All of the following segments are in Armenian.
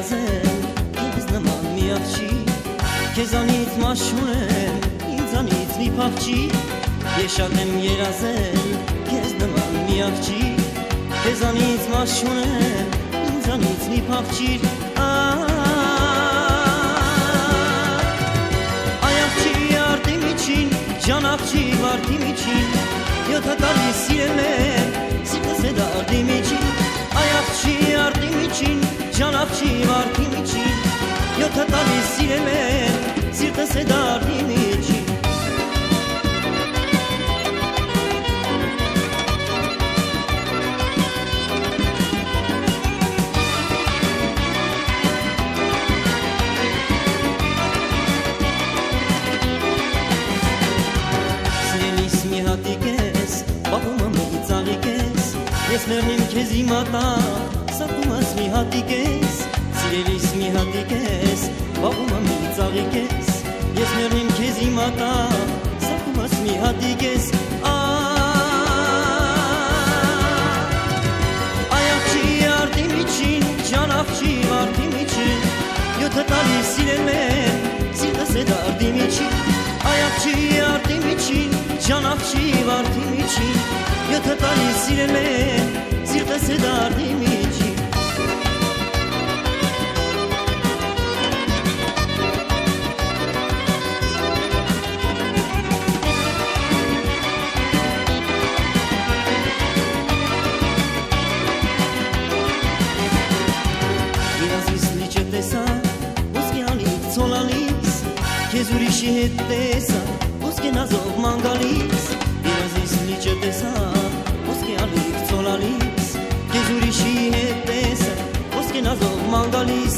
երազել Քեզ նման մի աղջիկ Քեզանից մաշուն եմ ինձանից մի փախչի Ես շատ եմ երազել Քեզ նման մի աղջիկ Քեզանից մաշուն եմ ինձանից մի փախչիր Այ աղջի արտի միջին Ջան աղջի վարդի միջին Յոթը տարի սիրել եմ Սիրտս է դարդի միջին Այ աղջի արտի միջին Ջան աղջի վարդի միջին Յոթը տարի սիրել եմ Սիրտս է դարդի միջին Ես մերնիմ քեզ իմատա, սակումս մի հատիկ ես Սիրելիս մի հատիկ ես, բաղումը մի ծաղիկ ես Ես մերնիմ քեզ իմատա, սակումս մի հատիկ ես Այ աղջի արտի միջին, ջան աղջի վարդի միջին Յոթը տարի սիրել եմ, սիրտս է դարդի միջին Այ աղջի արտի միջին, ջան աղջի վարդի միջին Յոթը տարի սիրել եմ, սիրտս է դարդի միջին Երազիս լիճը տեսա, ոսկե ալիք ծոլալիս Քեզ ուրիշի հետ տեսա, ոսկե նազով ման գալիս Երազիս լիճը տեսա, ոսկե ալիք ծոլալիս Քեզ ուրիշի հետ տեսա, ոսկե նազով ման գալիս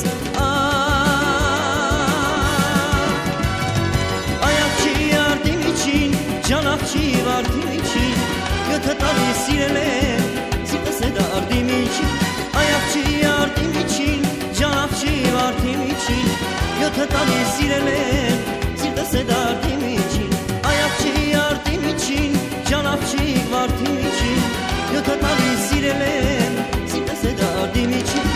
Այ աղջի արտի միջին, ջան աղջի վարդի միջին Յոթը տարի սիրել եմ, սիրտս է դարդի միջին Այ աղջի արտի միջին, ջան աղջի վարդի միջին Յոթը տարի սիրել եմ, սիրտս է դարդի միջին Այ աղջի արտի միջին, ջան աղջի վարդի միջին Յոթը տարի սիրել եմ, սիրտս է դարդի միջին